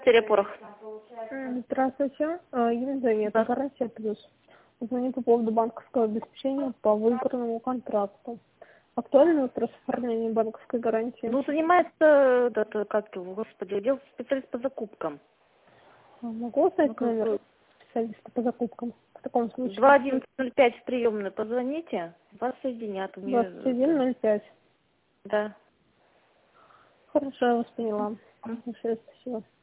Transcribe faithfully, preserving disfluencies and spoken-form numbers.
Терепорох. М, Здравствуйте, А, Елизавета, Да. гарантия плюс. Звоню по поводу банковского обеспечения по выигранному контракту. Актуальный вопрос оформления банковской гарантии? Ну, занимается, да, то, как его, господи, отдел специалист по закупкам. А Могу Ну, узнать как номер бы, специалиста по закупкам? В таком случае. два одиннадцать ноль пять в приемную позвоните, вас соединят. У нее, двадцать один это, ноль пять. да. Хорошо, я вас поняла. М. Большое спасибо.